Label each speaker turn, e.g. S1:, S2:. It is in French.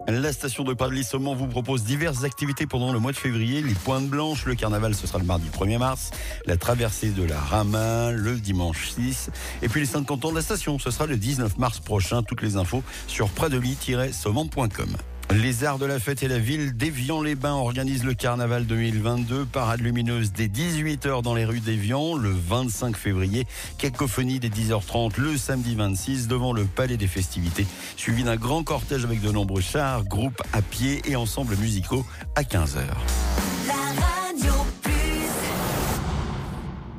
S1: La station de Paris-Saumon vous propose diverses activités pendant le mois de février. Les Pointes Blanches, le carnaval, ce sera le mardi 1er mars. La traversée de la Ramin, le dimanche 6. Et puis les 50 ans de la station, ce sera le 19 mars prochain. Toutes les infos sur pradely-saumon.com. Les Arts de la Fête et la ville d'Évian-les-Bains organisent le carnaval 2022. Parade lumineuse dès 18h dans les rues d'Évian le 25 février. Cacophonie dès 10h30 le samedi 26 devant le Palais des Festivités. Suivi d'un grand cortège avec de nombreux chars, groupes à pied et ensembles musicaux à 15h.